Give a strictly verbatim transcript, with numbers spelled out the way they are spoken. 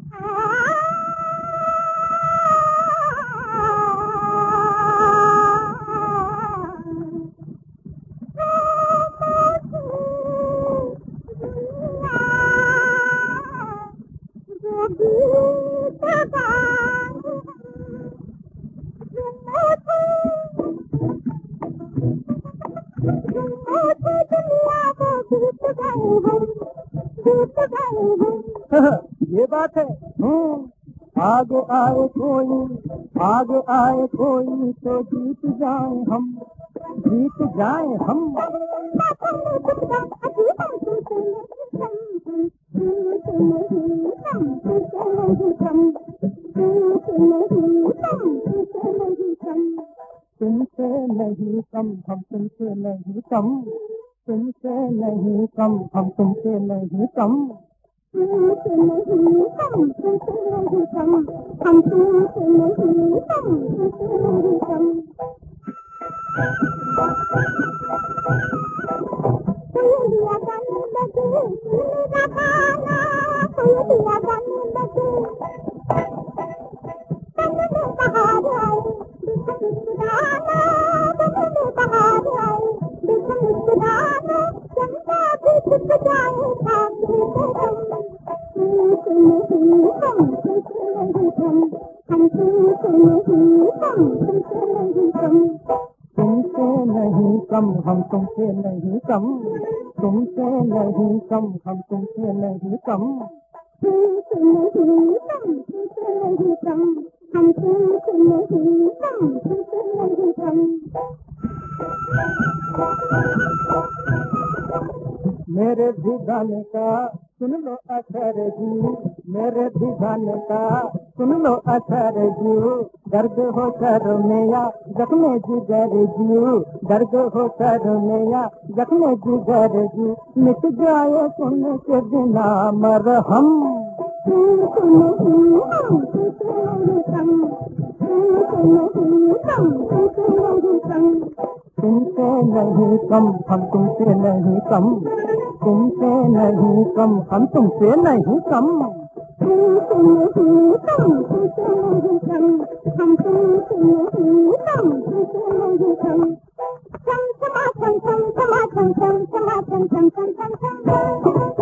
ये बात है। आगे आए कोई, आगे आए कोई तो जीत जाए हम, जीत जाए हम। तुमसे नहीं कम हम, तुमसे नहीं कम, तुमसे नहीं कम हम, तुमसे नहीं कम, तुमसे नहीं कम, तुमसे नहीं कम, हम तुमसे नहीं कम, तुमसे नहीं कम। कोई दिया गाने लगे मेरा गाना, कोई दिया गाने लगे तन्ने बहार आए देखो मुस्कुराना, तन्ने बहार आए देखो मुस्कुराना, चंदा भी छुप जाए सामने से तुमसे नहीं कम, तुमसे नहीं कम, हम तुमसे नहीं कम, तुमसे नहीं कम। तुमसे नहीं कम हम, तुमसे नहीं कम, तुमसे नहीं कम हम, तुमसे नहीं कम, तुमसे नहीं कम, तुमसे नहीं कम, हम तुमसे नहीं कम, तुमसे नहीं कम। मेरे भी गाने का सुन लो असर जी, मेरे भी गाने का सुन लो असर जी, दर्द हो सर में या जख्मे जिगर जी, दर्द हो सर में या जख्मे जिगर जी, मिट जाए सुन के बिना मरहम। तुमसे नहीं कम, तुमसे नहीं कम, तुमसे नहीं कम, तुमसे नहीं कम। तुमसे नहीं कम हम, तुमसे नहीं कम, तुमसे नहीं कम हम, तुमसे नहीं कम, तुमसे नहीं कम, तुमसे नहीं कम, हम तुमसे नहीं कम, तुमसे नहीं कम। चम चमा चम चम चमा चम चम चमा चम चम चम चम चम।